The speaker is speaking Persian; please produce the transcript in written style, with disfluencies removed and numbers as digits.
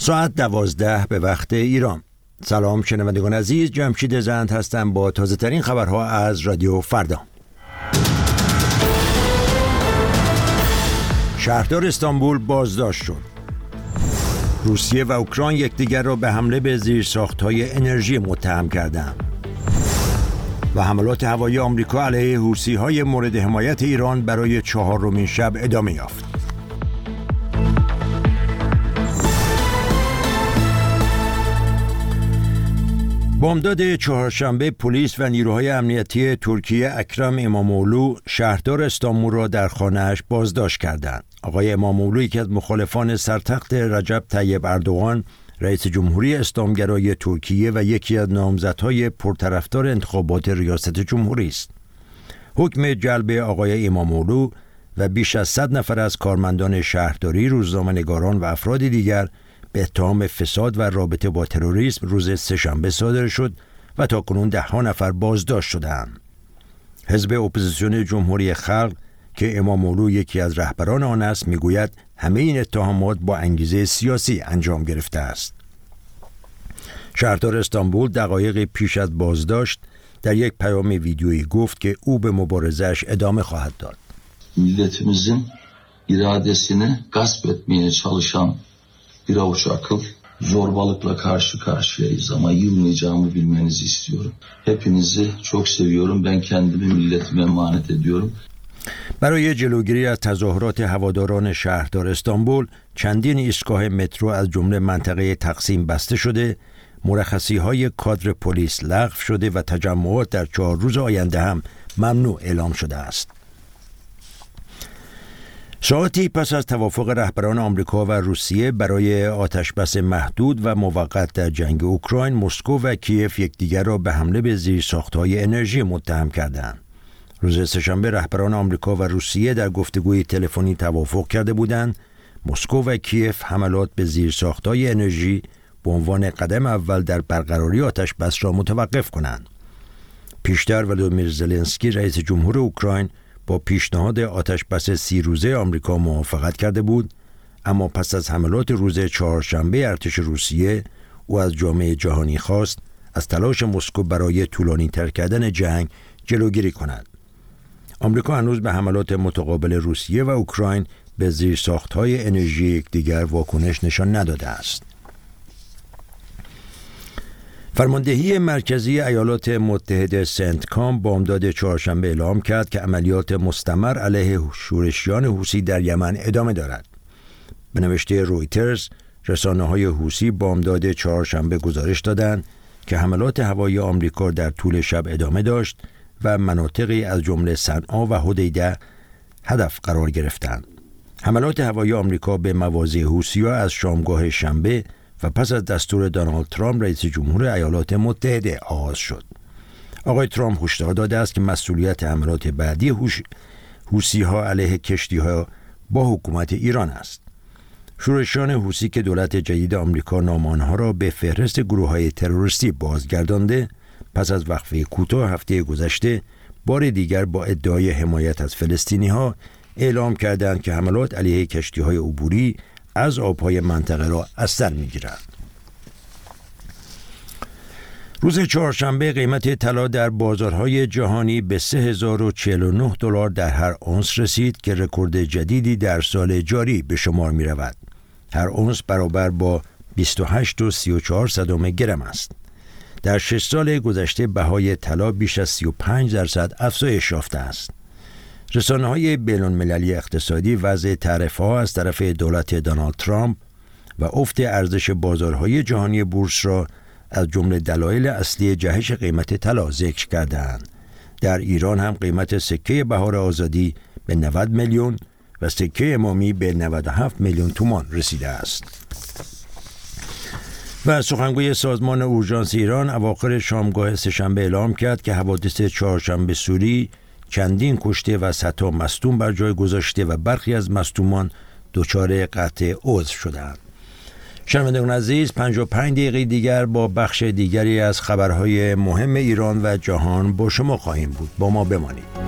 ساعت 12 به وقت ایران. سلام شنوندگان عزیز، جمشید زند هستم با تازه ترین خبرها از رادیو فردا. شهردار استانبول بازداشت شد. روسیه و اوکراین یکدیگر را به حمله به زیرساخت‌های انرژی متهم کردند. و حملات هوایی آمریکا علیه حوثی‌های مورد حمایت ایران برای 4مین شب ادامه یافت. بامداد چهارشنبه پلیس و نیروهای امنیتی ترکیه اکرم اماموغلو شهردار استانبول را در خانه‌اش بازداشت کردند. آقای اماموغلو یکی از مخالفان سرتخت رجب طیب اردوغان رئیس جمهوری اسلامگرای ترکیه و یکی از نامزدهای پرطرفدار انتخابات ریاست جمهوری است. حکم جلب آقای اماموغلو و بیش از 100 نفر از کارمندان شهرداری، روزنامه‌نگاران و افراد دیگر به اتهام فساد و رابطه با تروریسم روز سه‌شنبه صادر شد و تاکنون 10 نفر بازداشت شدند. حزب اپوزیسیون جمهوری خلق که اماموغلو یکی از رهبران آن است میگوید همه این اتهامات با انگیزه سیاسی انجام گرفته است. شهردار استانبول دقایق پیش از بازداشت در یک پیام ویدیویی گفت که او به مبارزه‌اش ادامه خواهد داد. Milletimizin iradesini gasp etmeye çalışan bir avuç akıl zorbalıkla karşı karşıyayız ama yılmayacağımı bilmenizi istiyorum. Hepinizi çok seviyorum. Ben kendimi milletime emanet ediyorum. برای جلوگیری از تظاهرات هواداران شهردار استانبول چندین ایستگاه مترو از جمله منطقه تقسیم بسته شده، مرخصی‌های کادر پلیس لغو شده و تجمعات در 4 روز آینده هم ممنوع اعلام شده است. ساعتی پس از توافق رهبران آمریکا و روسیه برای آتشبس محدود و موقت در جنگ اوکراین، مسکو و کیف یکدیگر را به حمله به زیرساخت‌های انرژی متهم کردند. روز سه‌شنبه رهبران آمریکا و روسیه در گفتگوی تلفنی توافق کرده بودند مسکو و کیف حملات به زیرساخت‌های انرژی به عنوان قدم اول در برقراری آتشبس را متوقف کنند. پیشتر ولادیمیر زلنسکی رئیس جمهور اوکراین با پیشنهاد آتشبس 30 روزه آمریکا موافقت کرده بود، اما پس از حملات روز چهارشنبه ارتش روسیه او از جامعه جهانی خواست از تلاش مسکو برای طولانی‌تر کردن جنگ جلوگیری کند. آمریکا هنوز به حملات متقابل روسیه و اوکراین به زیرساخت‌های انرژی یکدیگر واکنش نشان نداده است. فرماندهی مرکزی ایالات متحده سنتکام بامداد چهارشنبه اعلام کرد که عملیات مستمر علیه شورشیان حوثی در یمن ادامه دارد. به نوشته رویترز، رسانه‌های حوثی بامداد چهارشنبه گزارش دادند که حملات هوایی آمریکا در طول شب ادامه داشت و مناطقی از جمله صنعا و حدیده هدف قرار گرفتند. حملات هوایی آمریکا به مواضع حوثی‌ها از شامگاه شنبه و پس از دستور دونالد ترامپ رئیس جمهور ایالات متحده آغاز شد. آقای ترامپ هشدار داده است که مسئولیت حملات بعدی حوثی‌ها علیه کشتی‌ها با حکومت ایران است. شورشیان حوثی که دولت جدید آمریکا نام آنها را به فهرست گروه‌های تروریستی بازگردانده، پس از وقفه کوتاه هفته گذشته بار دیگر با ادعای حمایت از فلسطینی‌ها اعلام کردند که حملات علیه کشتی‌های عبوری از آب‌های منطقه را از سر می‌گیرند. روز چهارشنبه قیمت طلا در بازارهای جهانی به $3049 در هر اونس رسید که رکورد جدیدی در سال جاری به شمار می‌رود. هر اونس برابر با 28.34 گرم است. در 6 سال گذشته بهای طلا بیش از 35% افزایش یافته است. رسانه‌های بین‌المللی اقتصادی وضع تعرفه‌ها از طرف دولت دونالد ترامپ و افت ارزش بازارهای جهانی بورس را از جمله دلایل اصلی جهش قیمت طلا ذکر کردند. در ایران هم قیمت سکه بهار آزادی به 90 میلیون و سکه امامی به 97 میلیون تومان رسیده است. و سخنگوی سازمان اورژانس ایران اواخر شامگاه سه‌شنبه اعلام کرد که حوادث چهارشنبه سوری چندین کشته و صدها مصدوم بر جای گذاشته و برخی از مصدومان دچار قطع عضو شدند. شنوندگان عزیز، 55 دقیقه دیگر با بخش دیگری از خبرهای مهم ایران و جهان با شما خواهیم بود. با ما بمانید.